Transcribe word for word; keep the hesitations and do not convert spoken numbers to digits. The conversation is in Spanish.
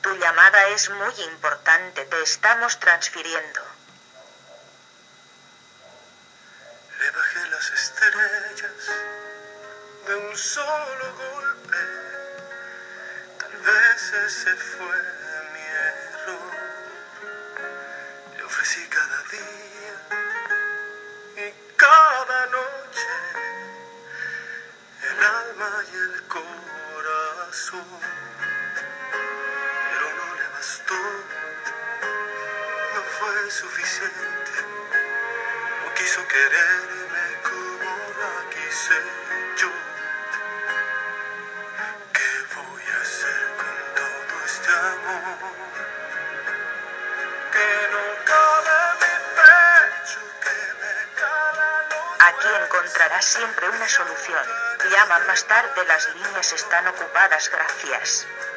Tu llamada es muy importante, te estamos transfiriendo. Le bajé las estrellas de un solo golpe. Tal vez ese fue mi error. Le ofrecí cada día y cada noche el alma y el corazón. Pero no le bastó, no fue suficiente. No quiso quererme como la quise yo. ¿Qué voy a hacer con todo este amor? Que no cabe en mi pecho, que me cala los Aquí encontrarás siempre una solución. Llama más tarde, las líneas están ocupadas, gracias.